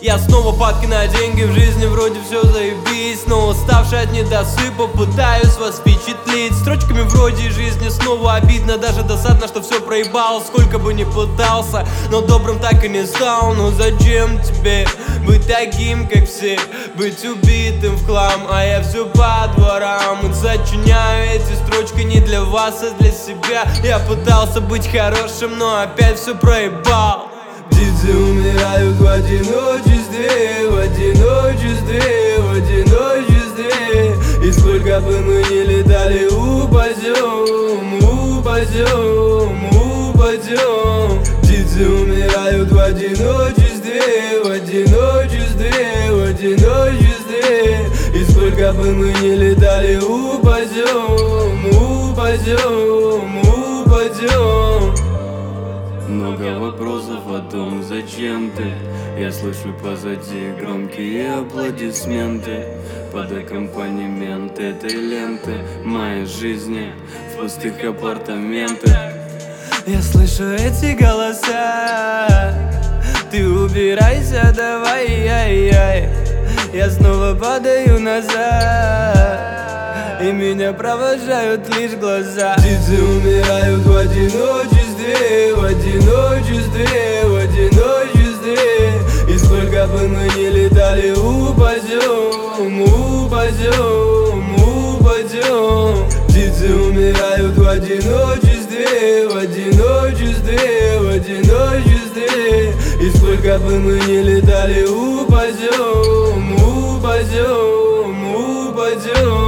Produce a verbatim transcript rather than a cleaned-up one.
Я снова падки на деньги, в жизни вроде все заебись, но уставший от недосыпа пытаюсь вас впечатлить. Строчками вроде жизни снова обидно, даже досадно, что все проебал. Сколько бы ни пытался, но добрым так и не стал. Ну зачем тебе быть таким, как все, быть убитым в хлам, а я все по дворам. И сочиняю эти строчки не для вас, а для себя. Я пытался быть хорошим, но опять все проебал. Птицы умирают в одиночестве, в одиночестве, в одиночестве. И сколько бы мы ни летали, упадем, упадем, упадем. Птицы умирают в одиночестве, в одиночестве, в одиночестве. И сколько бы мы ни летали, упадем, упадем, упадем. Много вопросов о том, зачем ты. Я слышу позади громкие аплодисменты под аккомпанемент этой ленты моей жизни в пустых апартаментах. Я слышу эти голоса, ты убирайся, давай, яй-яй. Я снова падаю назад, и меня провожают лишь глаза. Птицы умирают в одиночестве, в одиночестве, в одиночестве. И сколько бы мы ни летали, упадем, упадем, упадем. Птицы умирают в одиночестве, в одиночестве, в одиночестве. И сколько бы мы ни летали, упадем, упадем, упадем.